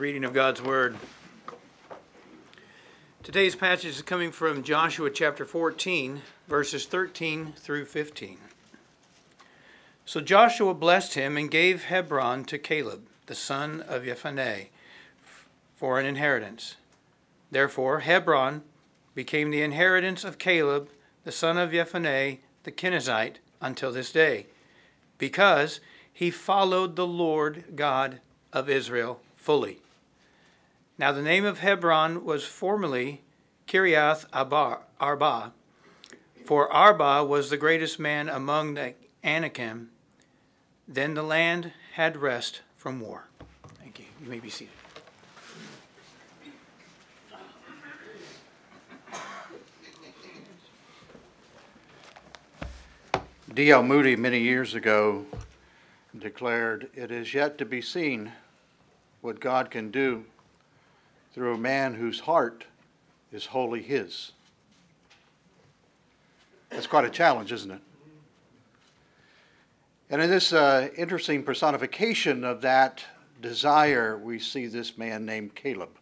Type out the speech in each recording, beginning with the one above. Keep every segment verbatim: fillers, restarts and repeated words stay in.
Reading of God's Word. Today's passage is coming from Joshua chapter fourteen, verses thirteen through fifteen. So Joshua blessed him and gave Hebron to Caleb, the son of Jephunneh, for an inheritance. Therefore Hebron became the inheritance of Caleb, the son of Jephunneh, the Kenizzite, until this day, because he followed the Lord God of Israel fully. Now the name of Hebron was formerly Kiriath Arba, for Arba was the greatest man among the Anakim. Then the land had rest from war. Thank you. You may be seated. D L Moody many years ago declared, "It is yet to be seen what God can do through a man whose heart is wholly his." That's quite a challenge, isn't it? And in this uh, interesting personification of that desire, we see this man named Caleb,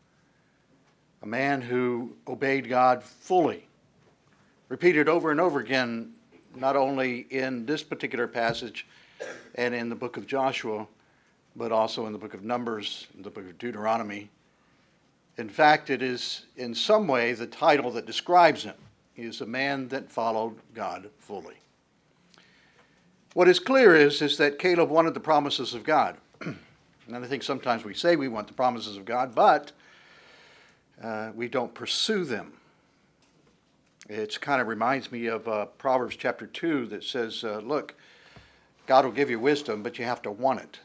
a man who obeyed God fully, repeated over and over again, not only in this particular passage and in the book of Joshua, but also in the book of Numbers, in the book of Deuteronomy. In fact, it is in some way the title that describes him. He is a man that followed God fully. What is clear is, is that Caleb wanted the promises of God. And I think sometimes we say we want the promises of God, but uh, we don't pursue them. It kind of reminds me of uh, Proverbs chapter two that says, uh, look, God will give you wisdom, but you have to want it.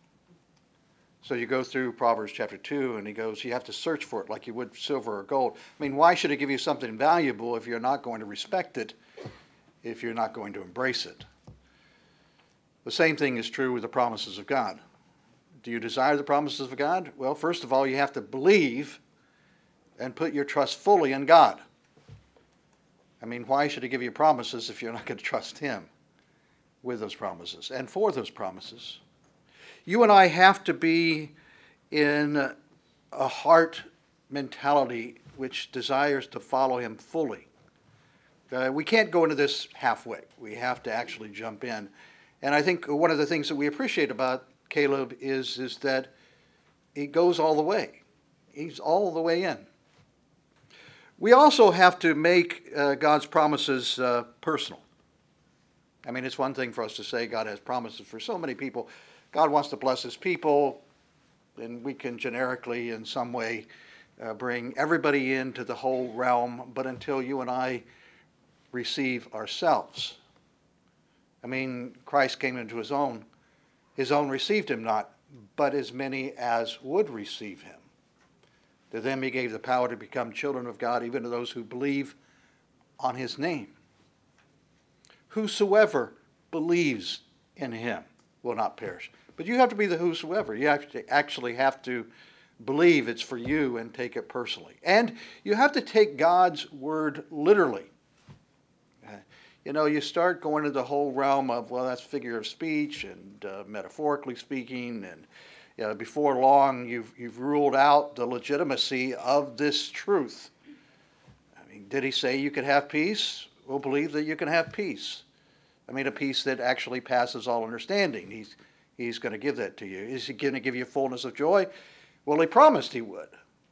So you go through Proverbs chapter two, and he goes, you have to search for it like you would silver or gold. I mean, why should it give you something valuable if you're not going to respect it, if you're not going to embrace it? The same thing is true with the promises of God. Do you desire the promises of God? Well, first of all, you have to believe and put your trust fully in God. I mean, why should he give you promises if you're not going to trust him with those promises and for those promises? You and I have to be in a heart mentality which desires to follow him fully. Uh, we can't go into this halfway. We have to actually jump in. And I think one of the things that we appreciate about Caleb is, is that he goes all the way. He's all the way in. We also have to make uh, God's promises uh, personal. I mean, it's one thing for us to say God has promises for so many people. God wants to bless his people, and we can generically in some way uh, bring everybody into the whole realm, but until you and I receive ourselves. I mean, Christ came into his own. His own received him not, but as many as would receive him. To them he gave the power to become children of God, even to those who believe on his name. Whosoever believes in him will not perish. But you have to be the whosoever. You have to actually have to believe it's for you and take it personally. And you have to take God's word literally. Uh, you know, you start going into the whole realm of, well, that's figure of speech and uh, metaphorically speaking, and you know, before long you've, you've ruled out the legitimacy of this truth. I mean, did he say you could have peace? We'll believe that you can have peace. I mean, a peace that actually passes all understanding. He's He's going to give that to you. Is he going to give you fullness of joy? Well, he promised he would.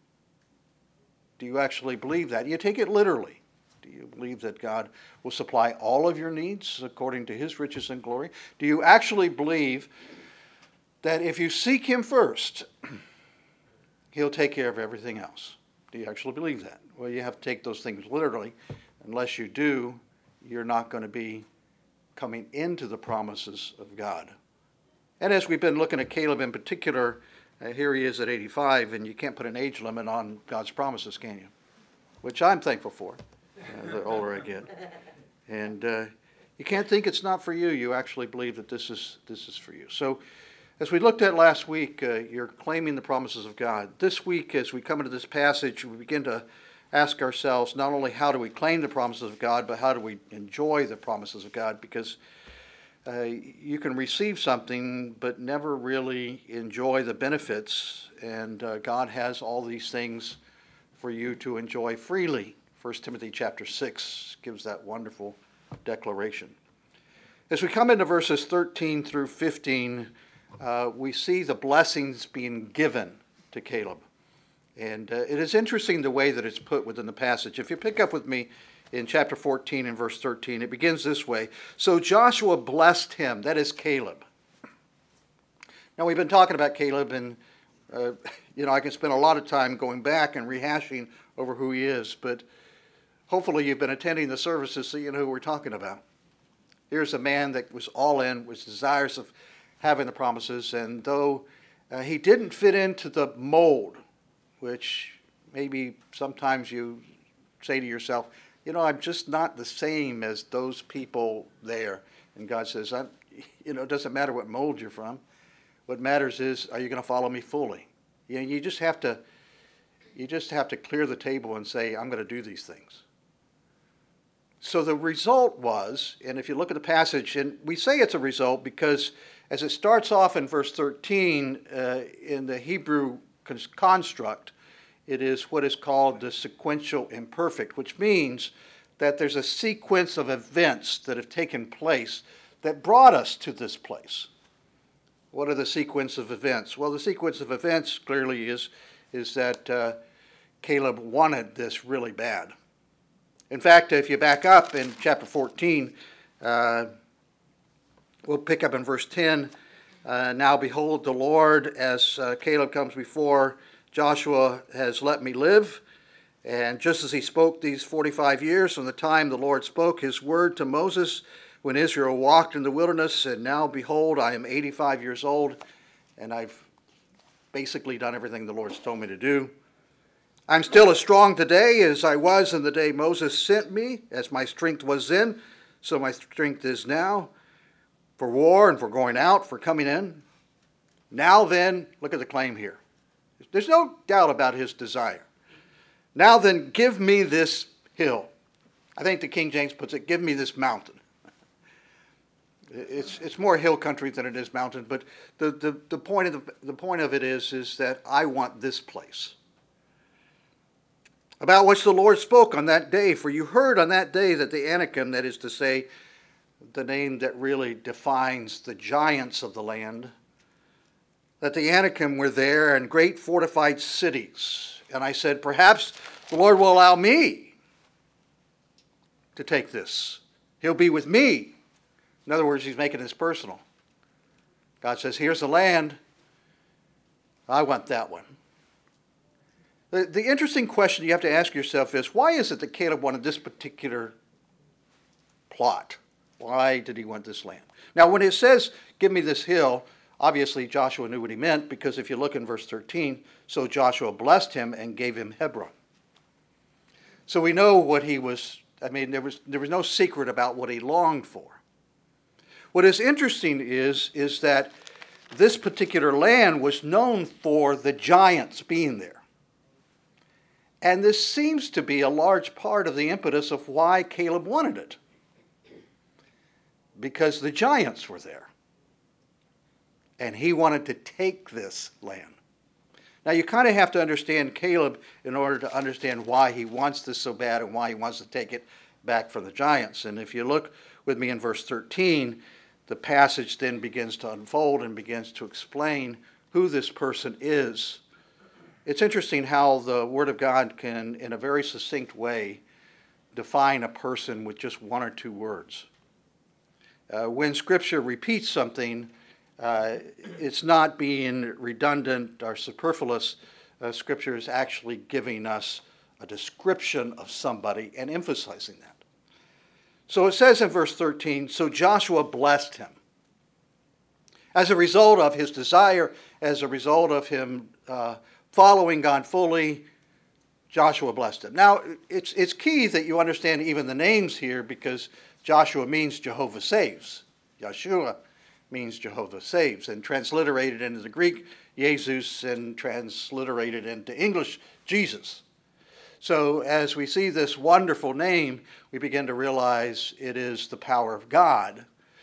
Do you actually believe that? You take it literally. Do you believe that God will supply all of your needs according to his riches and glory? Do you actually believe that if you seek him first, he'll take care of everything else? Do you actually believe that? Well, you have to take those things literally. Unless you do, you're not going to be coming into the promises of God. And as we've been looking at Caleb in particular, uh, here he is at eighty-five, and you can't put an age limit on God's promises, can you? Which I'm thankful for, uh, the older I get. And uh, you can't think it's not for you. You actually believe that this is this is for you. So as we looked at last week, uh, you're claiming the promises of God. This week, as we come into this passage, we begin to ask ourselves not only how do we claim the promises of God, but how do we enjoy the promises of God? Because uh, you can receive something but never really enjoy the benefits. And uh, God has all these things for you to enjoy freely. First Timothy chapter six gives that wonderful declaration. As we come into verses thirteen through fifteen, uh, we see the blessings being given to Caleb. And uh, it is interesting the way that it's put within the passage. If you pick up with me in chapter fourteen and verse thirteen, it begins this way. So Joshua blessed him, that is Caleb. Now we've been talking about Caleb, and uh, you know I can spend a lot of time going back and rehashing over who he is, but hopefully you've been attending the services so you know who we're talking about. Here's a man that was all in, was desirous of having the promises, and though uh, he didn't fit into the mold, which maybe sometimes you say to yourself, you know, I'm just not the same as those people there. And God says, I'm, you know, it doesn't matter what mold you're from. What matters is, are you going to follow me fully? You know, you just have to, you just have to clear the table and say, I'm going to do these things. So the result was, and if you look at the passage, and we say it's a result because as it starts off in verse thirteen, uh, in the Hebrew construct, it is what is called the sequential imperfect, which means that there's a sequence of events that have taken place that brought us to this place. What are the sequence of events? Well, the sequence of events clearly is, is that uh, Caleb wanted this really bad. In fact, if you back up in chapter fourteen, uh, we'll pick up in verse ten. Uh, now behold, the Lord, as uh, Caleb comes before Joshua, has let me live. And just as he spoke these forty-five years from the time the Lord spoke his word to Moses when Israel walked in the wilderness, and now behold, I am eighty-five years old, and I've basically done everything the Lord's told me to do. I'm still as strong today as I was in the day Moses sent me, as my strength was then, so my strength is now, for war and for going out, for coming in. Now then, look at the claim here. There's no doubt about his desire. Now then, give me this hill. I think the King James puts it, give me this mountain. It's it's more hill country than it is mountain, but the, the, the, point, of the, the point of it is, is that I want this place. About which the Lord spoke on that day, for you heard on that day that the Anakim, that is to say, the name that really defines the giants of the land, that the Anakim were there and great fortified cities. And I said, perhaps the Lord will allow me to take this. He'll be with me. In other words, he's making this personal. God says, here's the land. I want that one. The, the interesting question you have to ask yourself is, why is it that Caleb wanted this particular plot? Why did he want this land? Now, when it says, give me this hill, obviously Joshua knew what he meant, because if you look in verse thirteen, so Joshua blessed him and gave him Hebron. So we know what he was, I mean, there was, there was no secret about what he longed for. What is interesting is, is that this particular land was known for the giants being there. And this seems to be a large part of the impetus of why Caleb wanted it. Because the giants were there. And he wanted to take this land. Now you kind of have to understand Caleb in order to understand why he wants this so bad and why he wants to take it back from the giants. And if you look with me in verse thirteen, the passage then begins to unfold and begins to explain who this person is. It's interesting how the Word of God can, in a very succinct way, define a person with just one or two words. Uh, when Scripture repeats something, uh, it's not being redundant or superfluous. Uh, Scripture is actually giving us a description of somebody and emphasizing that. So it says in verse thirteen, so Joshua blessed him. As a result of his desire, as a result of him uh, following God fully, Joshua blessed him. Now, it's it's key that you understand even the names here, because Joshua means Jehovah saves. Yeshua means Jehovah saves. And transliterated into the Greek, Jesus, and transliterated into English, Jesus. So as we see this wonderful name, we begin to realize it is the power of God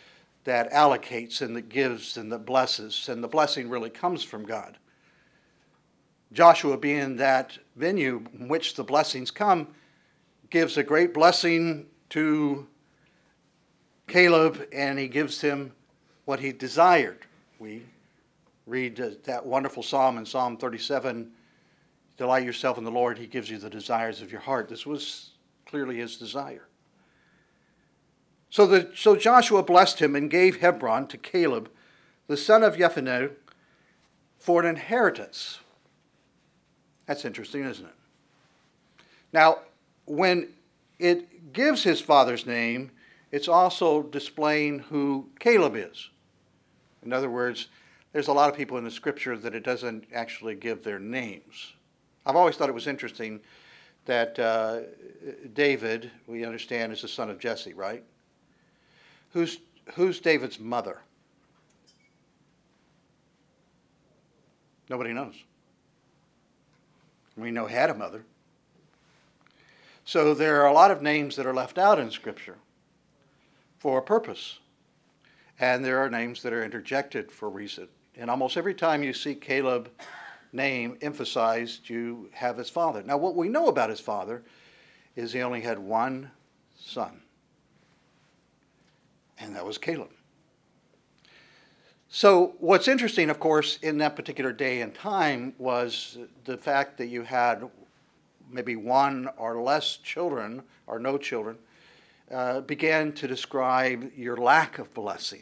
that allocates and that gives and that blesses, and the blessing really comes from God. Joshua, being that venue in which the blessings come, gives a great blessing to Caleb, and he gives him what he desired. We read that wonderful psalm in Psalm thirty-seven, delight yourself in the Lord, he gives you the desires of your heart. This was clearly his desire. So, the, so Joshua blessed him and gave Hebron to Caleb, the son of Jephunneh, for an inheritance. That's interesting, isn't it? Now, when it gives his father's name, it's also displaying who Caleb is. In other words, there's a lot of people in the scripture that it doesn't actually give their names. I've always thought it was interesting that uh, David, we understand, is the son of Jesse, right? Who's, who's David's mother? Nobody knows. We know he had a mother. So there are a lot of names that are left out in Scripture for a purpose. And there are names that are interjected for a reason. And almost every time you see Caleb's name emphasized, you have his father. Now, what we know about his father is he only had one son. And that was Caleb. So what's interesting, of course, in that particular day and time was the fact that you had maybe one or less children, or no children, uh, began to describe your lack of blessing.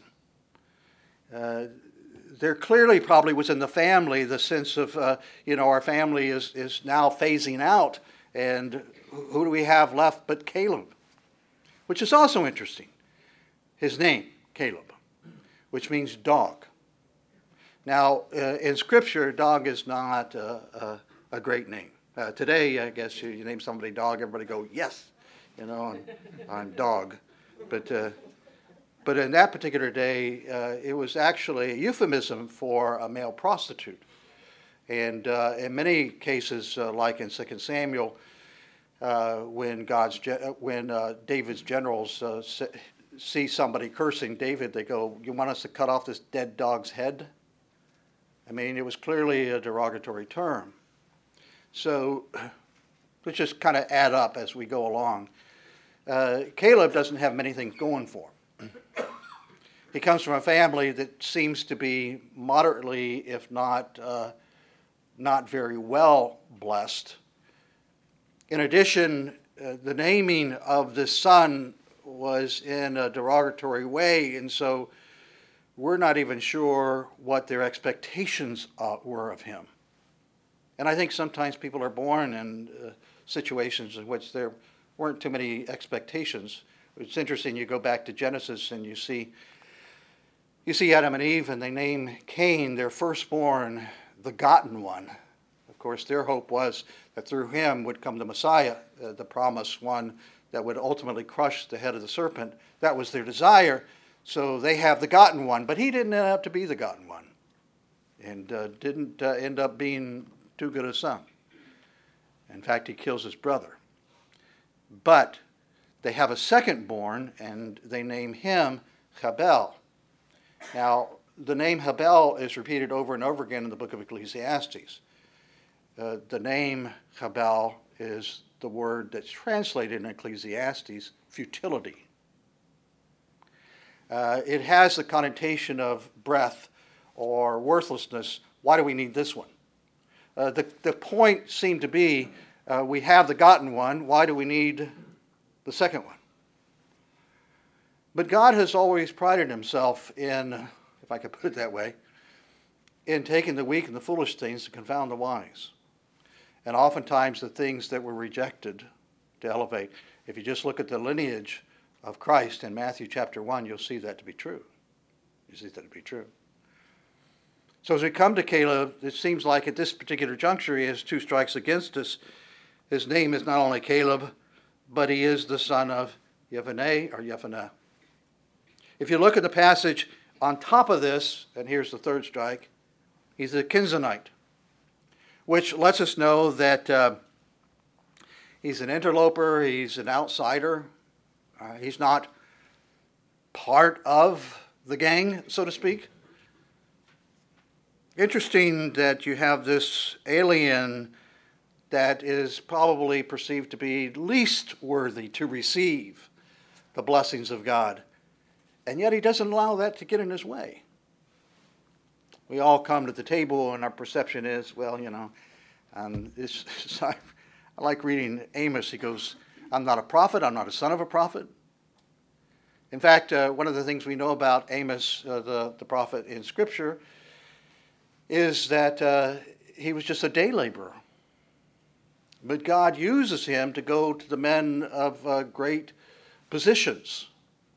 Uh, there clearly probably was in the family the sense of, uh, you know, our family is, is now phasing out, and who do we have left but Caleb? Which is also interesting. His name, Caleb, which means dog. Now, uh, in Scripture, dog is not uh, uh, a great name. Uh, today, I guess you, you name somebody dog, everybody go, yes, you know, I'm, I'm dog. But uh, but in that particular day, uh, it was actually a euphemism for a male prostitute. And uh, in many cases, uh, like in Second Samuel, uh, when God's ge- when uh, David's generals uh, see somebody cursing David, they go, you want us to cut off this dead dog's head? I mean, it was clearly a derogatory term. So let's just kind of add up as we go along. Uh, Caleb doesn't have many things going for him. He comes from a family that seems to be moderately, if not uh, not very well blessed. In addition, uh, the naming of this son was in a derogatory way, and so we're not even sure what their expectations uh, were of him. And I think sometimes people are born in uh, situations in which there weren't too many expectations. It's interesting, you go back to Genesis and you see you see Adam and Eve, and they name Cain, their firstborn, the gotten one. Of course, their hope was that through him would come the Messiah, uh, the promised one that would ultimately crush the head of the serpent. That was their desire. So they have the gotten one, but he didn't end up to be the gotten one, and uh, didn't uh, end up being too good a son. In fact, he kills his brother. But they have a second born, and they name him Habel. Now, the name Habel is repeated over and over again in the book of Ecclesiastes. Uh, the name Habel is the word that's translated in Ecclesiastes, futility. Uh, it has the connotation of breath or worthlessness. Why do we need this one? Uh, the, the point seemed to be, uh, we have the gotten one, why do we need the second one? But God has always prided himself in, if I could put it that way, in taking the weak and the foolish things to confound the wise. And oftentimes the things that were rejected to elevate. If you just look at the lineage of Christ in Matthew chapter one, you'll see that to be true. You see that to be true. So as we come to Caleb, it seems like at this particular juncture he has two strikes against us. His name is not only Caleb, but he is the son of Jephunneh or Jephunneh. If you look at the passage on top of this, and here's the third strike, he's a Kenizzite, which lets us know that uh, he's an interloper, he's an outsider. Uh, he's not part of the gang, so to speak. Interesting that you have this alien that is probably perceived to be least worthy to receive the blessings of God. And yet he doesn't allow that to get in his way. We all come to the table and our perception is, well, you know, um, this, I like reading Amos. He goes, I'm not a prophet. I'm not a son of a prophet. In fact, uh, one of the things we know about Amos, uh, the, the prophet in Scripture, is that uh, he was just a day laborer. But God uses him to go to the men of uh, great positions.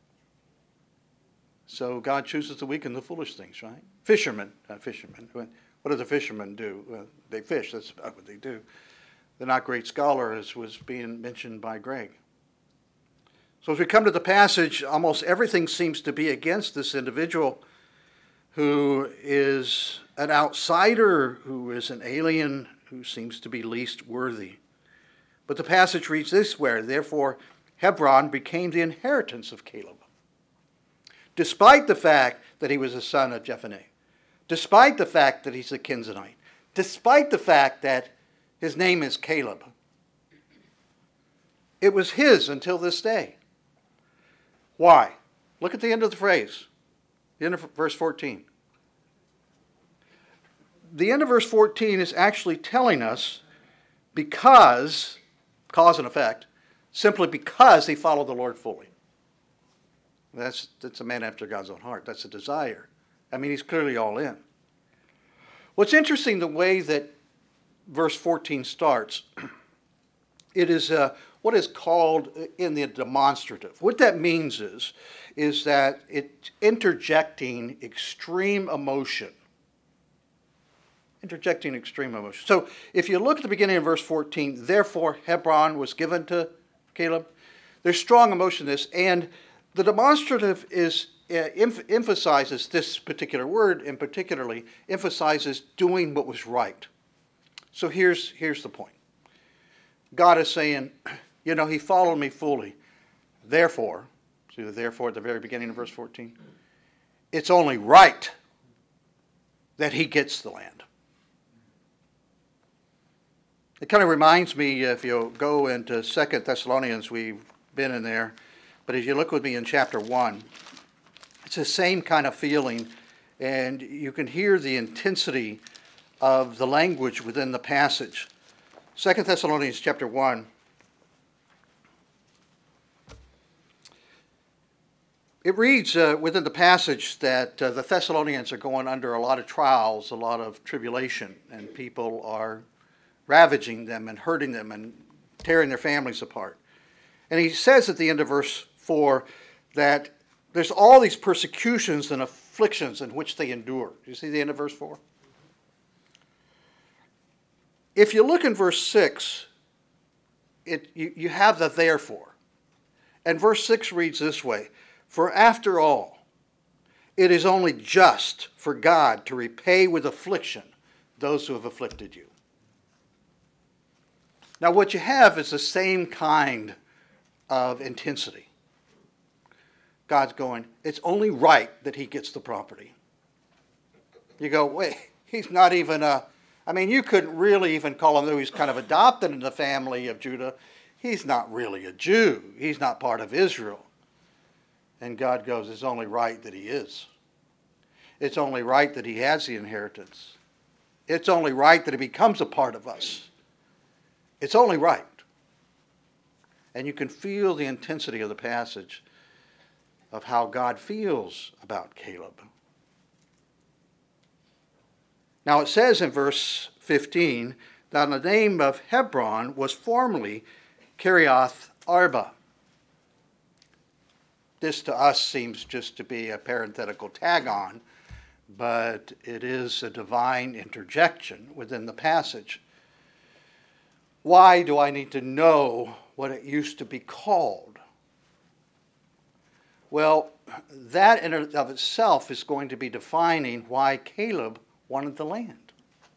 So God chooses the weak and the foolish things, right? Fishermen, uh, fishermen. What do the fishermen do? Well, they fish. That's about what they do. They're not great scholars, as was being mentioned by Greg. So as we come to the passage, almost everything seems to be against this individual who is an outsider, who is an alien, who seems to be least worthy. But the passage reads this way, therefore Hebron became the inheritance of Caleb. Despite the fact that he was a son of Jephunneh, despite the fact that he's a Kenizzite, despite the fact that his name is Caleb, it was his until this day. Why? Look at the end of the phrase, the end of verse fourteen. The end of verse fourteen is actually telling us because, cause and effect, simply because he followed the Lord fully. That's, that's a man after God's own heart. That's a desire. I mean, he's clearly all in. What's interesting, the way that verse fourteen starts, it is uh, what is called in the demonstrative. What that means is, is that it's interjecting extreme emotion. Interjecting extreme emotion. So if you look at the beginning of verse fourteen, therefore Hebron was given to Caleb, there's strong emotion in this, and the demonstrative is uh, em- emphasizes this particular word, and particularly emphasizes doing what was right. So here's, here's the point. God is saying, you know, he followed me fully. Therefore, see the therefore at the very beginning of verse fourteen, it's only right that he gets the land. It kind of reminds me, if you go into Second Thessalonians, we've been in there, but as you look with me in chapter one, it's the same kind of feeling, and you can hear the intensity of the language within the passage. Second Thessalonians chapter one. It reads uh, within the passage that uh, the Thessalonians are going under a lot of trials, a lot of tribulation, and people are ravaging them and hurting them and tearing their families apart. And he says at the end of verse four that there's all these persecutions and afflictions in which they endure. Do you see the end of verse four? If you look in verse six, it, you, you have the therefore. And verse six reads this way, for after all, it is only just for God to repay with affliction those who have afflicted you. Now what you have is the same kind of intensity. God's going, it's only right that he gets the property. You go, wait, he's not even a, I mean, you couldn't really even call him, though he's kind of adopted in the family of Judah, he's not really a Jew. He's not part of Israel. And God goes, it's only right that he is. It's only right that he has the inheritance. It's only right that he becomes a part of us. It's only right. And you can feel the intensity of the passage of how God feels about Caleb. Now it says in verse fifteen that the name of Hebron was formerly Kiriath Arba. This to us seems just to be a parenthetical tag on, but it is a divine interjection within the passage. Why do I need to know what it used to be called? Well, that in and of itself is going to be defining why Caleb wanted the land.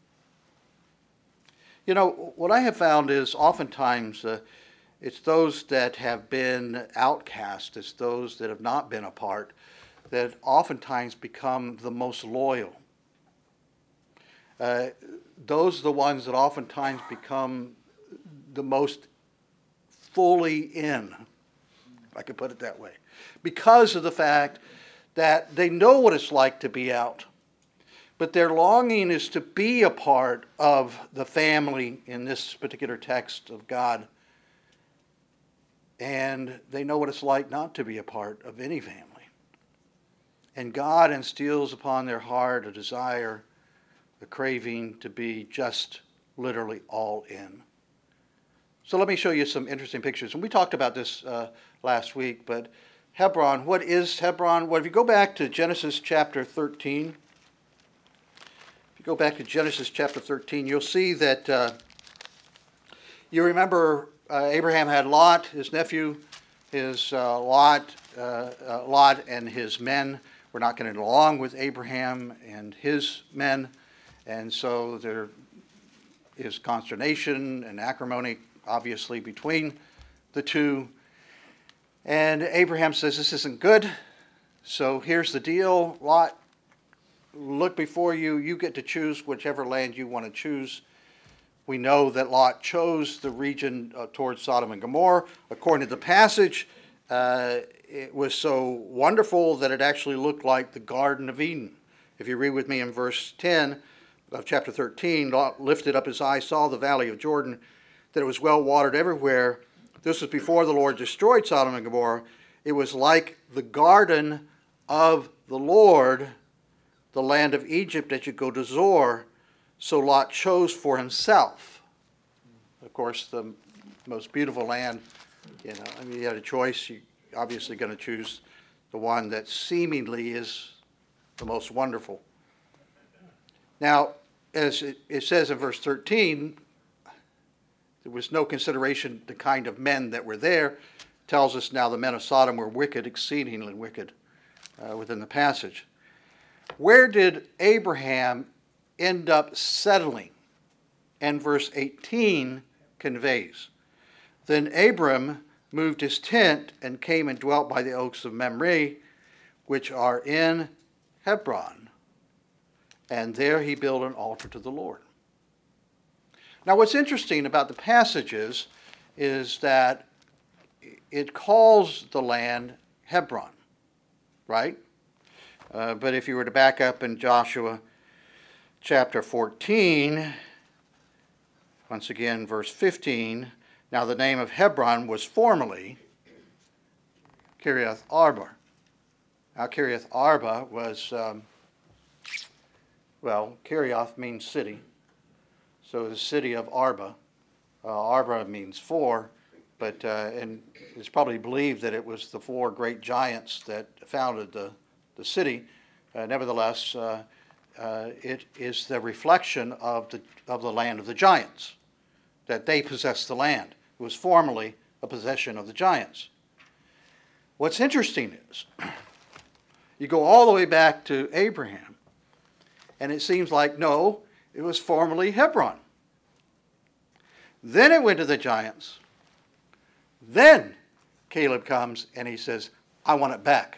You know, what I have found is oftentimes uh, it's those that have been outcast, it's those that have not been a part, that oftentimes become the most loyal. Uh, those are the ones that oftentimes become the most fully in, if I could put it that way, because of the fact that they know what it's like to be out. But their longing is to be a part of the family in this particular text of God. And they know what it's like not to be a part of any family. And God instills upon their heart a desire, a craving to be just literally all in. So let me show you some interesting pictures. And we talked about this uh, last week, but Hebron, what is Hebron? Well, if you go back to Genesis chapter thirteen, if you go back to Genesis chapter thirteen, you'll see that uh, you remember uh, Abraham had Lot, his nephew, his uh, Lot, uh, uh, Lot and his men were not getting along with Abraham and his men, and so there is consternation and acrimony, obviously, between the two. And Abraham says, this isn't good. So here's the deal. Lot, look before you. You get to choose whichever land you want to choose. We know that Lot chose the region uh, towards Sodom and Gomorrah. According to the passage, uh, it was so wonderful that it actually looked like the Garden of Eden. If you read with me in verse ten of chapter thirteen, Lot lifted up his eyes, saw the valley of Jordan, that it was well watered everywhere. This was before the Lord destroyed Sodom and Gomorrah. It was like the garden of the Lord, the land of Egypt, as you go to Zoar. So Lot chose for himself. Of course, the most beautiful land, you know, I mean, you had a choice. You're obviously going to choose the one that seemingly is the most wonderful. Now, as it, it says in verse thirteen, there was no consideration the kind of men that were there. It tells us now the men of Sodom were wicked, exceedingly wicked, uh, within the passage. Where did Abraham end up settling? And verse eighteen conveys. Then Abram moved his tent and came and dwelt by the oaks of Mamre, which are in Hebron. And there he built an altar to the Lord. Now, what's interesting about the passages is that it calls the land Hebron, right? Uh, but if you were to back up in Joshua chapter fourteen, once again, verse fifteen, now the name of Hebron was formerly Kiriath Arba. Now, Kiriath Arba was, um, well, Kiriath means city. So the city of Arba, uh, Arba means four, but uh, and it's probably believed that it was the four great giants that founded the, the city. Uh, nevertheless, uh, uh, it is the reflection of the of the land of the giants, that they possessed the land. It was formerly a possession of the giants. What's interesting is, you go all the way back to Abraham, and it seems like, no, it was formerly Hebron. Then it went to the giants. Then Caleb comes and he says, I want it back.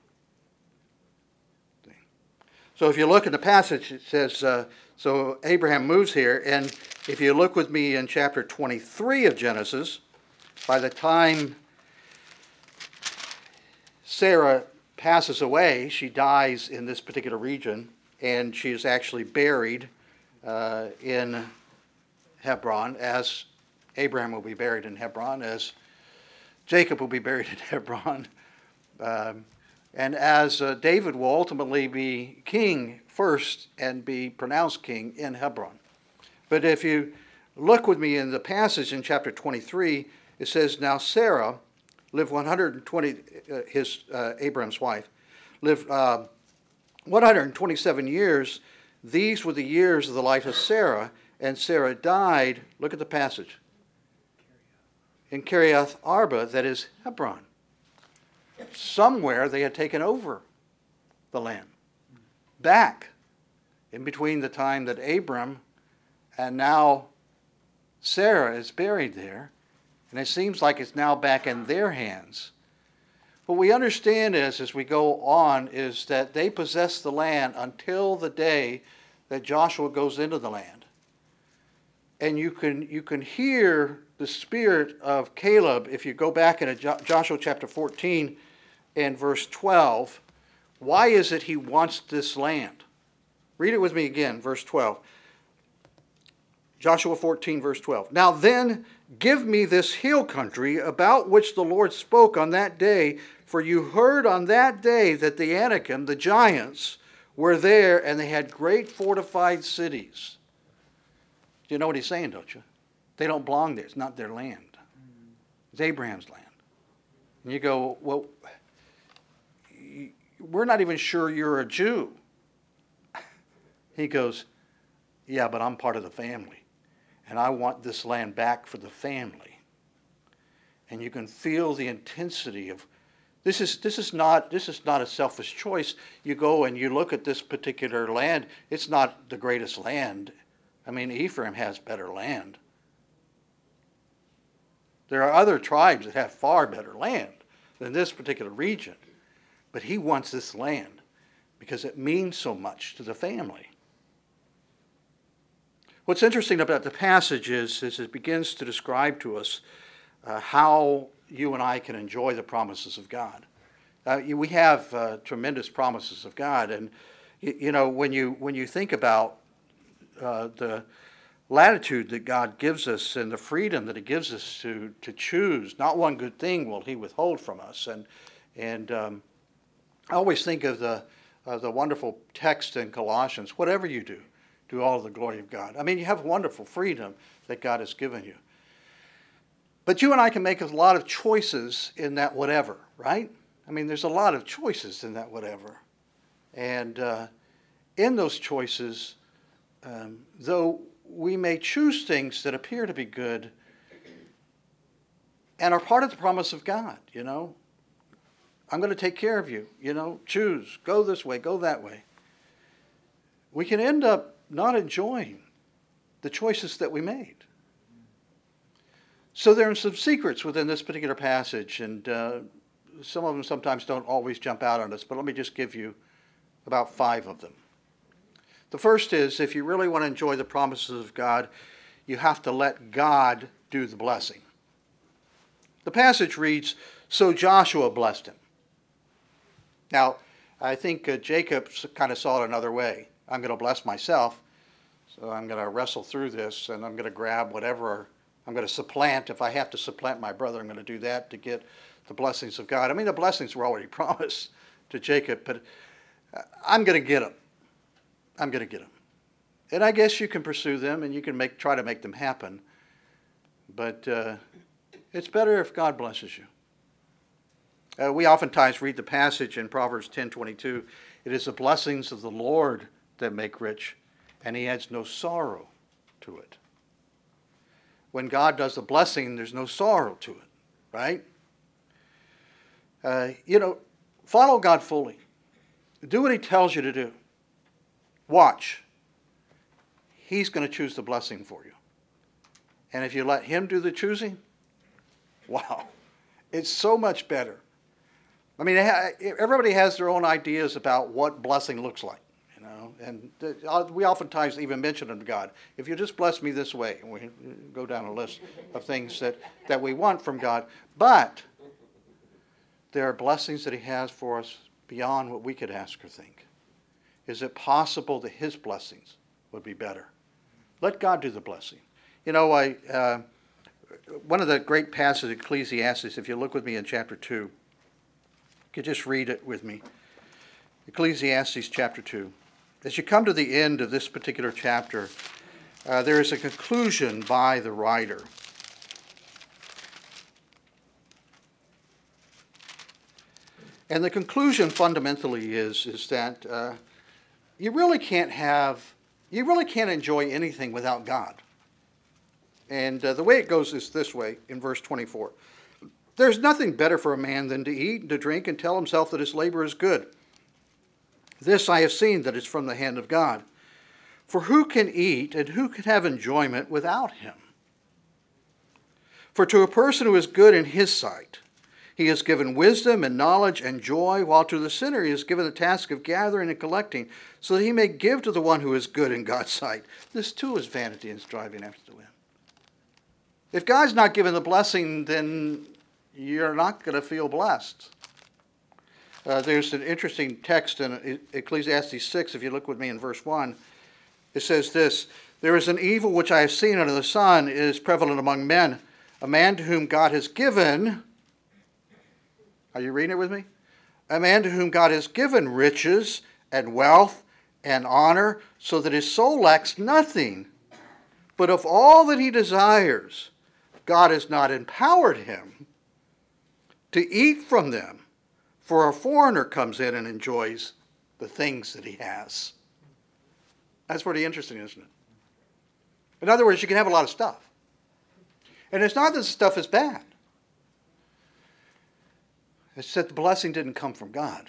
So if you look in the passage, it says, uh, so Abraham moves here. And if you look with me in chapter twenty-three of Genesis, by the time Sarah passes away, she dies in this particular region, and she is actually buried uh, in Hebron, as Abraham will be buried in Hebron, as Jacob will be buried in Hebron, um, and as uh, David will ultimately be king first and be pronounced king in Hebron. But if you look with me in the passage in chapter twenty-three, it says, now Sarah lived one hundred twenty, uh, his uh, Abraham's wife, lived uh, one hundred twenty-seven years. These were the years of the life of Sarah. And Sarah died, look at the passage, in Kiriath Arba, that is Hebron. Somewhere they had taken over the land. Back in between the time that Abram and now Sarah is buried there. And it seems like it's now back in their hands. What we understand is, as we go on, is that they possess the land until the day that Joshua goes into the land. And you can, you can hear the spirit of Caleb if you go back into Joshua chapter fourteen and verse twelve. Why is it he wants this land? Read it with me again, verse twelve. Joshua fourteen, verse twelve. Now then, give me this hill country about which the Lord spoke on that day, for you heard on that day that the Anakim, the giants, were there, and they had great fortified cities. You know what he's saying, don't you? They don't belong there. It's not their land. It's Abraham's land. And you go, well, we're not even sure you're a Jew. He goes, yeah, but I'm part of the family. And I want this land back for the family. And you can feel the intensity of, this is, this is not, this is not a selfish choice. You go and you look at this particular land. It's not the greatest land. I mean, Ephraim has better land. There are other tribes that have far better land than this particular region. But he wants this land because it means so much to the family. What's interesting about the passage is, is it begins to describe to us uh, how you and I can enjoy the promises of God. Uh, we have uh, tremendous promises of God, and you, you know when you when you think about uh, the latitude that God gives us and the freedom that He gives us to to choose, not one good thing will He withhold from us. And and um, I always think of the uh, the wonderful text in Colossians: whatever you do, do all to the glory of God. I mean, you have wonderful freedom that God has given you. But you and I can make a lot of choices in that whatever, right? I mean, there's a lot of choices in that whatever. And uh, in those choices, um, though we may choose things that appear to be good and are part of the promise of God, you know. I'm going to take care of you, you know, choose, go this way, go that way. We can end up not enjoying the choices that we made. So there are some secrets within this particular passage, and uh, some of them sometimes don't always jump out on us, but let me just give you about five of them. The first is, if you really want to enjoy the promises of God, you have to let God do the blessing. The passage reads, so Joshua blessed him. Now, I think uh, Jacob kind of saw it another way. I'm going to bless myself, so I'm going to wrestle through this, and I'm going to grab whatever, I'm going to supplant. If I have to supplant my brother, I'm going to do that to get the blessings of God. I mean, the blessings were already promised to Jacob, but I'm going to get them. I'm going to get them. And I guess you can pursue them, and you can make try to make them happen, but uh, it's better if God blesses you. Uh, we oftentimes read the passage in Proverbs ten twenty-two. It is the blessings of the Lord that make rich, and He adds no sorrow to it. When God does the blessing, there's no sorrow to it, right? Uh, you know, follow God fully. Do what He tells you to do. Watch. He's going to choose the blessing for you. And if you let Him do the choosing, wow, it's so much better. I mean, everybody has their own ideas about what blessing looks like, you know, and we oftentimes even mention them to God. If you just bless me this way, and we go down a list of things that, that we want from God. But there are blessings that He has for us beyond what we could ask or think. Is it possible that His blessings would be better? Let God do the blessing. You know, I uh, one of the great passages of Ecclesiastes, if you look with me in chapter two, you could just read it with me. Ecclesiastes chapter two. As you come to the end of this particular chapter, uh, there is a conclusion by the writer. And the conclusion fundamentally is, is that uh, you really can't have, you really can't enjoy anything without God. And uh, the way it goes is this way in verse twenty-four. There's nothing better for a man than to eat and to drink and tell himself that his labor is good. This I have seen that is from the hand of God. For who can eat and who can have enjoyment without Him? For to a person who is good in his sight, He has given wisdom and knowledge and joy, while to the sinner he has given the task of gathering and collecting, so that he may give to the one who is good in God's sight. This too is vanity and striving after the wind. If God's not giving the blessing, then you're not going to feel blessed. Uh, there's an interesting text in Ecclesiastes six, if you look with me in verse one. It says this, "There is an evil which I have seen under the sun, it is prevalent among men, a man to whom God has given," are you reading it with me? "A man to whom God has given riches and wealth and honor, so that his soul lacks nothing. But of all that he desires, God has not empowered him to eat from them. For a foreigner comes in and enjoys the things that he has." That's pretty interesting, isn't it? In other words, you can have a lot of stuff. And it's not that the stuff is bad. It's that the blessing didn't come from God.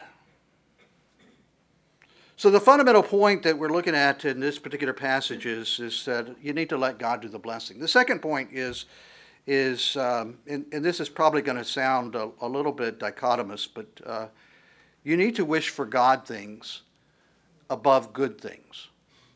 So the fundamental point that we're looking at in this particular passage is, is that you need to let God do the blessing. The second point is, is um, and, and this is probably going to sound a, a little bit dichotomous, but uh, you need to wish for God things above good things.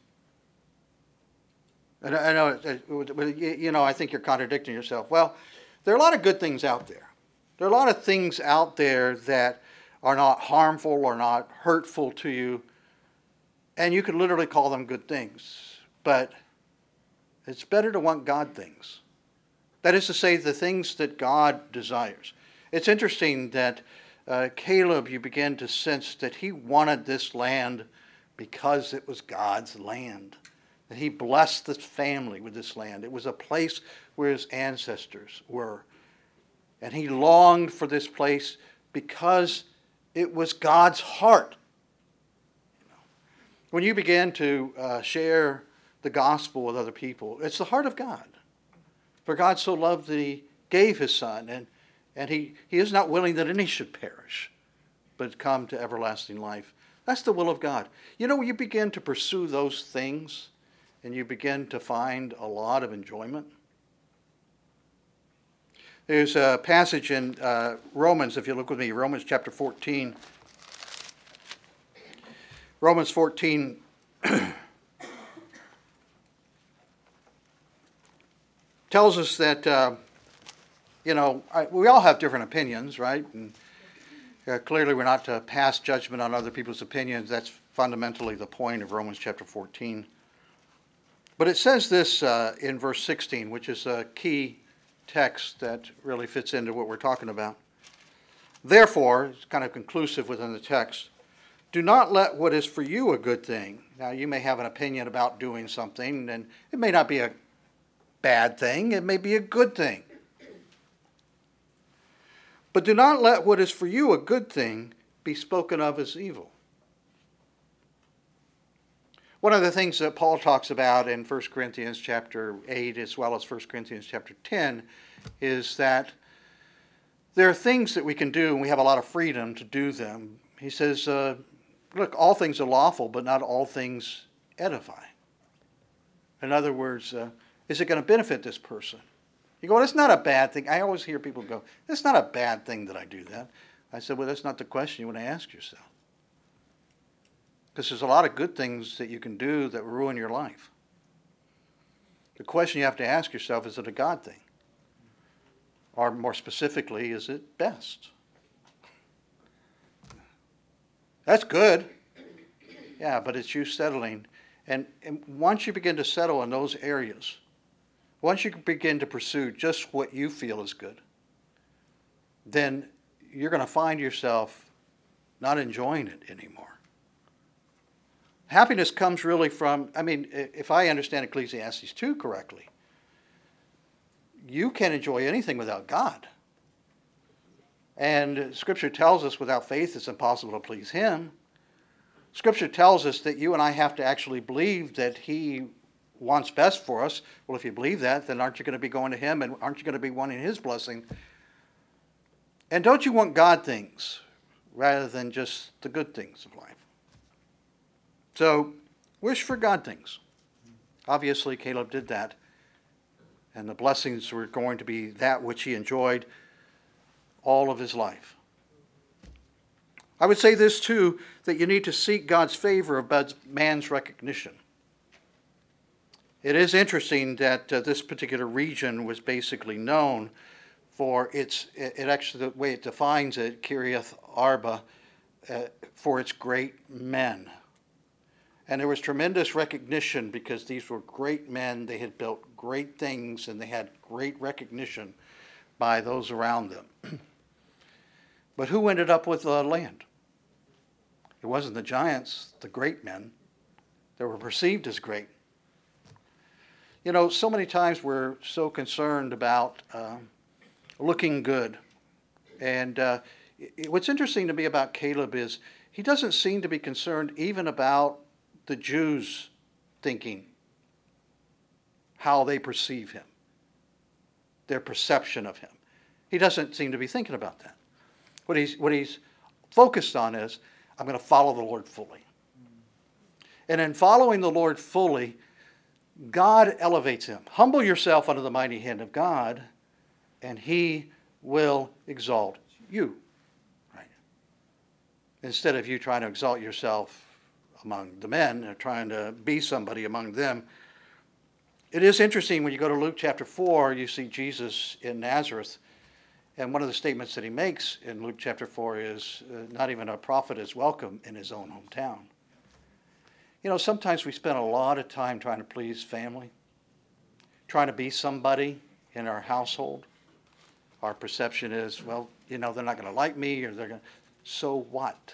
And I know, you know, I think you're contradicting yourself. Well, there are a lot of good things out there. There are a lot of things out there that are not harmful or not hurtful to you, and you could literally call them good things. But it's better to want God things. That is to say, the things that God desires. It's interesting that uh, Caleb, you begin to sense that he wanted this land because it was God's land. That he blessed this family with this land. It was a place where his ancestors were. And he longed for this place because it was God's heart. You know, when you begin to uh, share the gospel with other people, it's the heart of God. For God so loved that he gave his son, and, and he, he is not willing that any should perish, but come to everlasting life. That's the will of God. You know, when you begin to pursue those things, and you begin to find a lot of enjoyment. There's a passage in uh, Romans, if you look with me, Romans chapter fourteen. Romans fourteen tells us that, uh, you know, I, we all have different opinions, right? And uh, clearly we're not to pass judgment on other people's opinions. That's fundamentally the point of Romans chapter fourteen. But it says this uh, in verse sixteen, which is a key text that really fits into what we're talking about. "Therefore," it's kind of conclusive within the text, "do not let what is for you a good thing." Now, you may have an opinion about doing something, and it may not be a bad thing. It may be a good thing. "But do not let what is for you a good thing be spoken of as evil." One of the things that Paul talks about in First Corinthians chapter eight as well as First Corinthians chapter ten is that there are things that we can do and we have a lot of freedom to do them. He says, uh, look, all things are lawful, but not all things edify. In other words, uh, is it going to benefit this person? You go, that's not a bad thing. I always hear people go, it's not a bad thing that I do that. I said, well, that's not the question you want to ask yourself. Because there's a lot of good things that you can do that ruin your life. The question you have to ask yourself, is it a God thing? Or more specifically, is it best? That's good. Yeah, but it's you settling. And, and once you begin to settle in those areas, once you begin to pursue just what you feel is good, then you're going to find yourself not enjoying it anymore. Happiness comes really from, I mean, if I understand Ecclesiastes two correctly, you can't enjoy anything without God. And Scripture tells us without faith it's impossible to please Him. Scripture tells us that you and I have to actually believe that He wants best for us. Well, if you believe that, then aren't you going to be going to Him and aren't you going to be wanting His blessing? And don't you want God things rather than just the good things of life? So, wish for God things. Obviously, Caleb did that. And the blessings were going to be that which he enjoyed. all of his life. I would say this too, that you need to seek God's favor above man's recognition. It is interesting that uh, this particular region was basically known for its, it, it actually, the way it defines it, Kiriath Arba, uh, for its great men. And there was tremendous recognition because these were great men. They had built great things and they had great recognition by those around them. But who ended up with the land? It wasn't the giants, the great men. They were perceived as great. You know, so many times we're so concerned about uh, looking good. And uh, it, what's interesting to me about Caleb is he doesn't seem to be concerned even about the Jews thinking, how they perceive him, their perception of him. He doesn't seem to be thinking about that. What he's, what he's focused on is, I'm going to follow the Lord fully. And in following the Lord fully, God elevates him. Humble yourself under the mighty hand of God, and he will exalt you. Right? Instead of you trying to exalt yourself among the men, or trying to be somebody among them. It is interesting when you go to Luke chapter four, you see Jesus in Nazareth. And one of the statements that he makes in Luke chapter four is, uh, not even a prophet is welcome in his own hometown. You know, sometimes we spend a lot of time trying to please family, trying to be somebody in our household. Our perception is, well, you know, they're not going to like me, or they're going to, so what?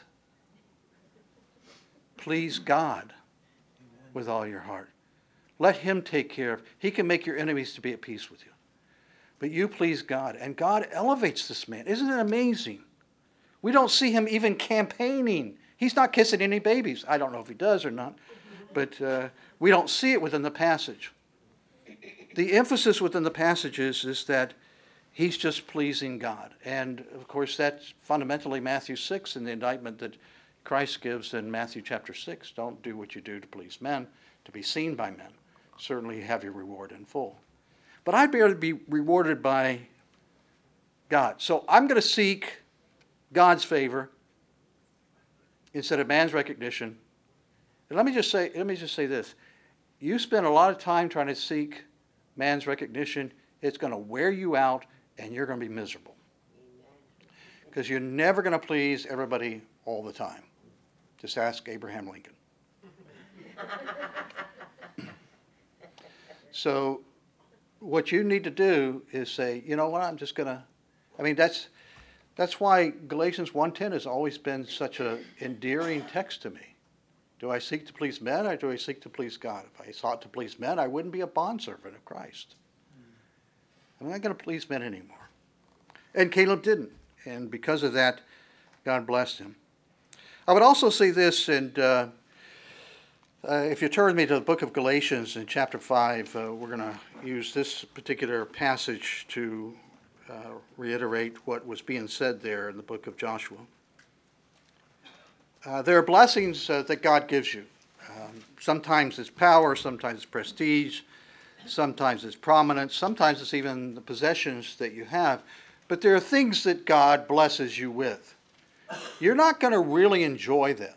Please God with all your heart. Let him take care of, he can make your enemies to be at peace with you. But you please God, and God elevates this man. Isn't it amazing? We don't see him even campaigning. He's not kissing any babies. I don't know if he does or not, but uh, we don't see it within the passage. The emphasis within the passage is, is that he's just pleasing God. And, of course, that's fundamentally Matthew six and the indictment that Christ gives in Matthew chapter six. Don't do what you do to please men, to be seen by men. Certainly you have your reward in full. But I'd be able to be rewarded by God. So I'm going to seek God's favor instead of man's recognition. And let me just say, let me just say this. You spend a lot of time trying to seek man's recognition, it's going to wear you out and you're going to be miserable. Because you're never going to please everybody all the time. Just ask Abraham Lincoln. So what you need to do is say, you know what, I'm just going to, I mean, that's that's why Galatians one ten has always been such an endearing text to me. Do I seek to please men, or do I seek to please God? If I sought to please men, I wouldn't be a bondservant of Christ. I'm not going to please men anymore. And Caleb didn't. And because of that, God blessed him. I would also say this, and uh, uh, if you turn with me to the book of Galatians in chapter five, uh, we're going to use this particular passage to uh, reiterate what was being said there in the book of Joshua. Uh, there are blessings uh, that God gives you. Um, sometimes it's power, sometimes it's prestige, sometimes it's prominence, sometimes it's even the possessions that you have. But there are things that God blesses you with. You're not going to really enjoy them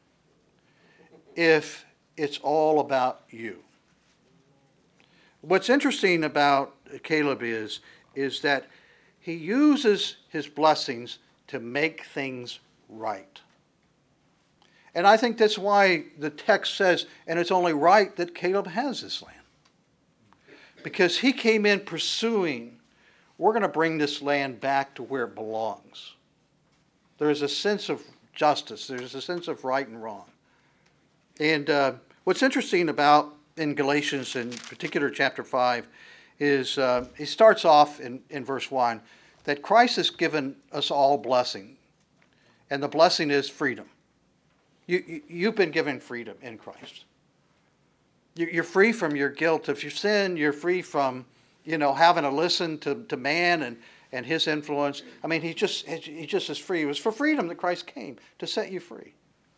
if it's all about you. What's interesting about Caleb is, is that he uses his blessings to make things right. And I think that's why the text says, and it's only right that Caleb has this land. Because he came in pursuing, we're going to bring this land back to where it belongs. There is a sense of justice. There's a sense of right and wrong. And uh, what's interesting about in Galatians, in particular chapter five, is uh, he starts off in, in verse one, that Christ has given us all blessing. And the blessing is freedom. You, you, you've been given freedom in Christ. You, you're free from your guilt. If you sin, you're free from, you know, having to listen to, to man and, and his influence. I mean, he just he just is free. It was for freedom that Christ came, to set you free.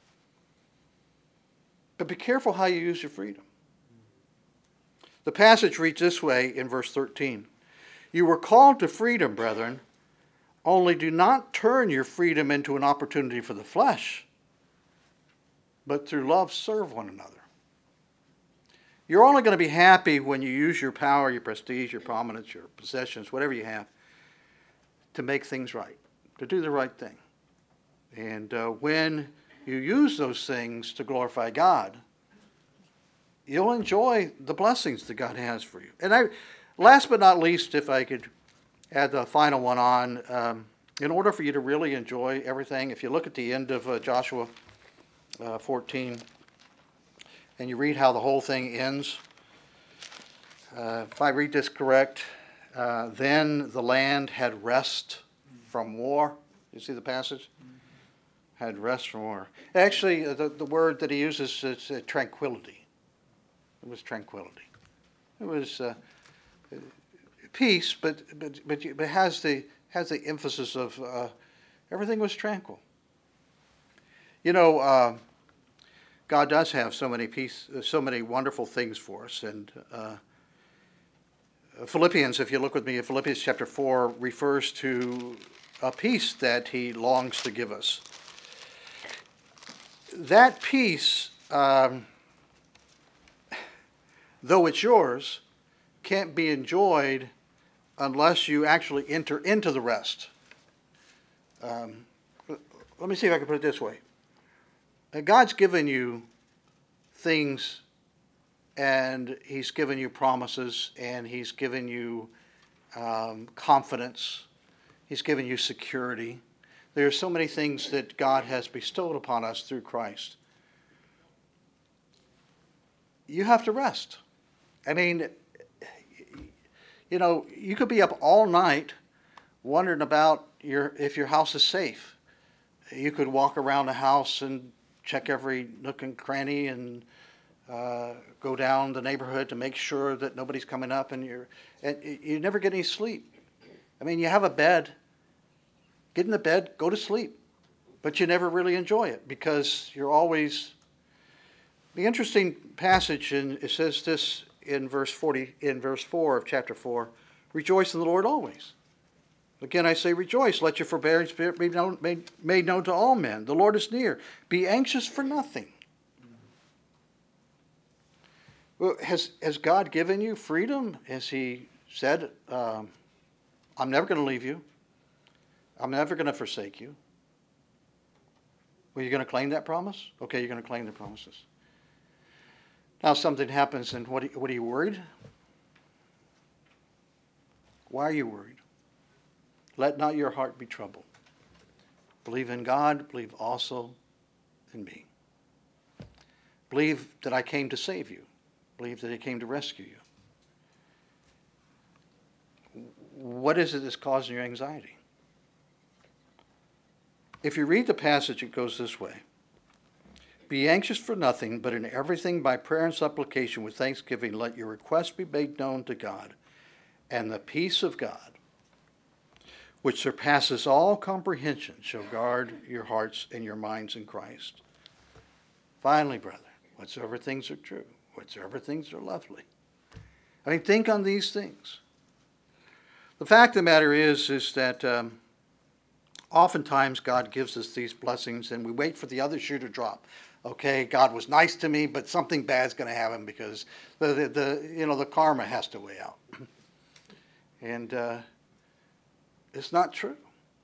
But be careful how you use your freedom. The passage reads this way in verse thirteen. You were called to freedom, brethren. Only do not turn your freedom into an opportunity for the flesh, but through love serve one another. You're only going to be happy when you use your power, your prestige, your prominence, your possessions, whatever you have, to make things right, to do the right thing. And uh, when you use those things to glorify God, you'll enjoy the blessings that God has for you. And I, last but not least, if I could add the final one on, um, in order for you to really enjoy everything, if you look at the end of uh, Joshua uh, fourteen, and you read how the whole thing ends, uh, if I read this correct, uh, then the land had rest from war. You see the passage? Mm-hmm. Had rest from war. Actually, the, the word that he uses is uh, tranquility. It was tranquility. It was uh, peace, but but but, but has the has the emphasis of uh, everything was tranquil. You know, uh, God does have so many peace, so many wonderful things for us, and uh, Philippians, if you look with me, Philippians chapter four refers to a peace that He longs to give us. That peace, um, though it's yours, can't be enjoyed unless you actually enter into the rest. Um, let me see if I can put it this way. God's given you things, and He's given you promises, and He's given you um, confidence. He's given you security. There are so many things that God has bestowed upon us through Christ. You have to rest. I mean, you know, you could be up all night wondering about your if your house is safe. You could walk around the house and check every nook and cranny and uh, go down the neighborhood to make sure that nobody's coming up, and you're and you never get any sleep. I mean, you have a bed. Get in the bed, go to sleep, but you never really enjoy it because you're always. The interesting passage, and it says this in verse forty, in verse four of chapter four: "Rejoice in the Lord always." Again, I say rejoice. Let your forbearance be known, made, made known to all men. The Lord is near. Be anxious for nothing. Well, has, has God given you freedom? Has He said, um, I'm never going to leave you. I'm never going to forsake you. Well, you're going to claim that promise? Okay, you're going to claim the promises. Now something happens, and what, what are you worried? Why are you worried? Let not your heart be troubled. Believe in God, believe also in me. Believe that I came to save you. Believe that I came to rescue you. What is it that's causing your anxiety? If you read the passage, it goes this way. Be anxious for nothing, but in everything by prayer and supplication with thanksgiving, let your requests be made known to God, and the peace of God, which surpasses all comprehension, shall guard your hearts and your minds in Christ. Finally, brother, whatsoever things are true, whatsoever things are lovely. I mean, think on these things. The fact of the matter is, is that um, oftentimes God gives us these blessings, and we wait for the other shoe to drop. Okay, God was nice to me, but something bad's going to happen because the, the, the you know the karma has to weigh out. And uh, it's not true.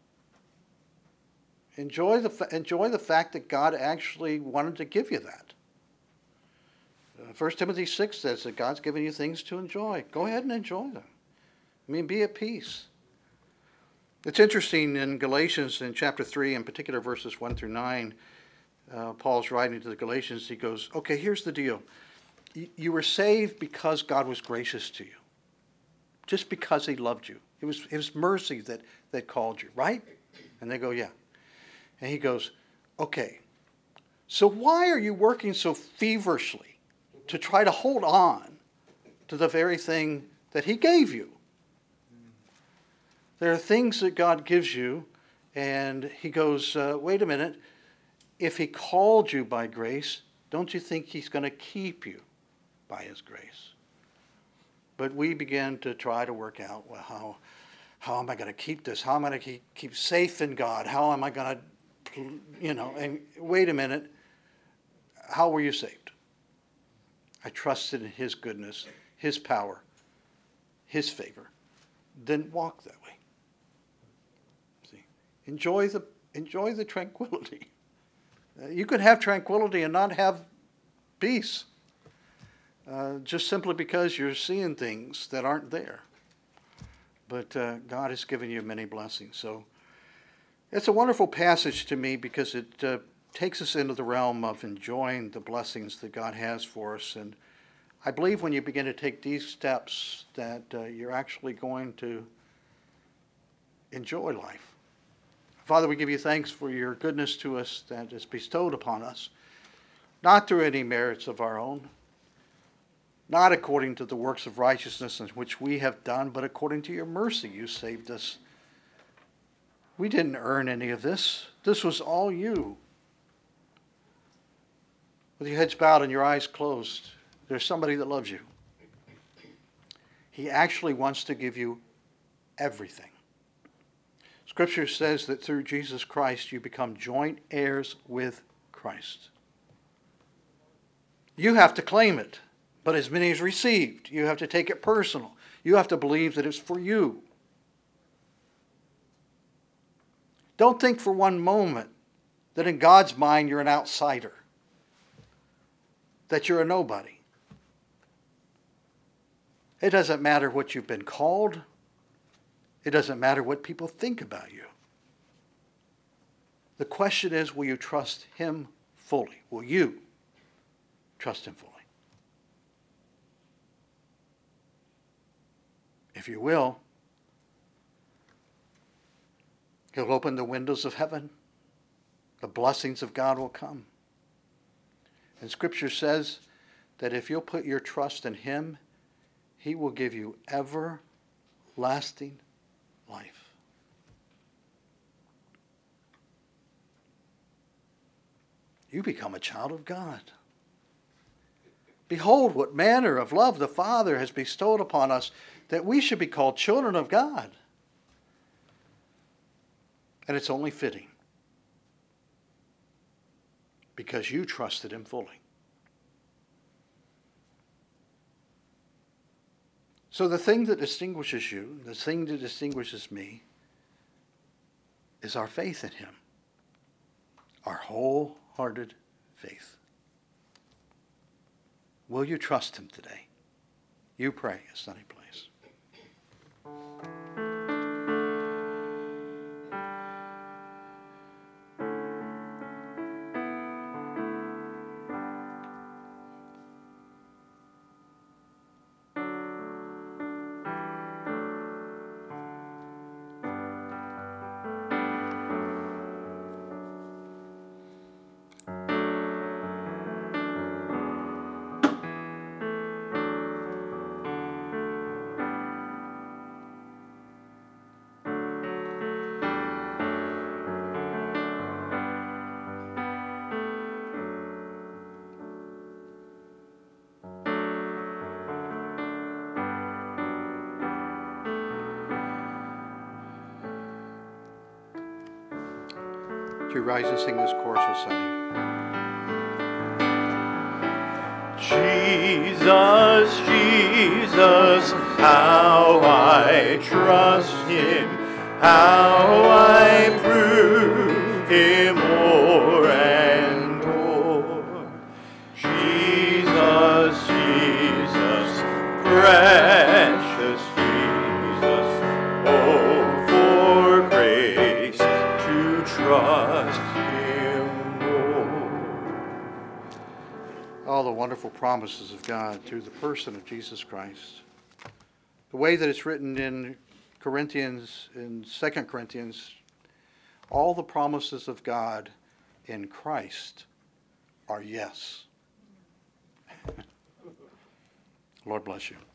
Enjoy the enjoy the fact that God actually wanted to give you that. Uh, First Timothy six says that God's given you things to enjoy. Go ahead and enjoy them. I mean, be at peace. It's interesting in Galatians, in chapter three, in particular verses one through nine, uh, Paul's writing to the Galatians. He goes, okay, here's the deal. You, you were saved because God was gracious to you. Just because He loved you. It was His mercy that, that called you, right? And they go, yeah. And he goes, okay, so why are you working so feverishly to try to hold on to the very thing that He gave you? There are things that God gives you, and He goes, uh, wait a minute, if He called you by grace, don't you think He's going to keep you by His grace? But we begin to try to work out, well, how, how am I going to keep this? How am I going to keep, keep safe in God? How am I going to, you know, and wait a minute. How were you saved? I trusted in his goodness, his power, his favor. Then walk that way. See, enjoy the enjoy the tranquility. Uh, you can have tranquility and not have peace, uh, just simply because you're seeing things that aren't there. But uh, God has given you many blessings. So it's a wonderful passage to me because it uh, takes us into the realm of enjoying the blessings that God has for us. And I believe when you begin to take these steps that uh, you're actually going to enjoy life. Father, we give you thanks for your goodness to us that is bestowed upon us, not through any merits of our own, not according to the works of righteousness in which we have done, but according to your mercy you saved us. We didn't earn any of this. This was all you. With your heads bowed and your eyes closed, there's somebody that loves you. He actually wants to give you everything. Scripture says that through Jesus Christ you become joint heirs with Christ. You have to claim it, but as many as received, you have to take it personal. You have to believe that it's for you. Don't think for one moment that in God's mind you're an outsider, that you're a nobody. It doesn't matter what you've been called. It doesn't matter what people think about you. The question is, will you trust him fully? Will you trust him fully? If you will, he'll open the windows of heaven. The blessings of God will come. And Scripture says that if you'll put your trust in him, he will give you everlasting life. You become a child of God. Behold, what manner of love the Father has bestowed upon us, that we should be called children of God. And it's only fitting, because you trusted him fully. So the thing that distinguishes you, the thing that distinguishes me, is our faith in him. Our wholehearted faith. Will you trust him today? You pray, a sunny place. Would you rise and sing this chorus with Sonny? Jesus, Jesus, how I trust him, how I prove him more and more. Jesus, Jesus, precious Jesus, oh, for grace to trust him more. All the wonderful promises of God through the person of Jesus Christ. The way that it's written in Corinthians, in Second Corinthians, all the promises of God in Christ are yes. Lord bless you.